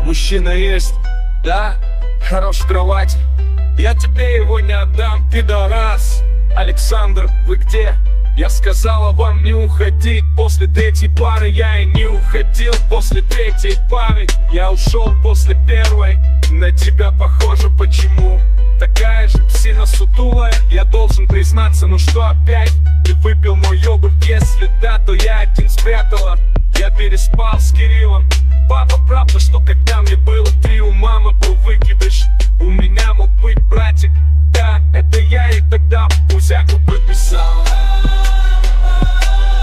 Мужчина есть, да, хорош в кровати. Я тебе его не отдам, пидорас. Александр, вы где? Я сказала вам не уходить. После третьей пары я и не уходил. После третьей пары я ушел после первой. На тебя похоже, почему? Такая же псина сутулая. Я должен признаться, ну что опять? Ты выпил мой йогурт, если да, то я один спрятала. Я переспал с Кириллом. Папа, правда, что как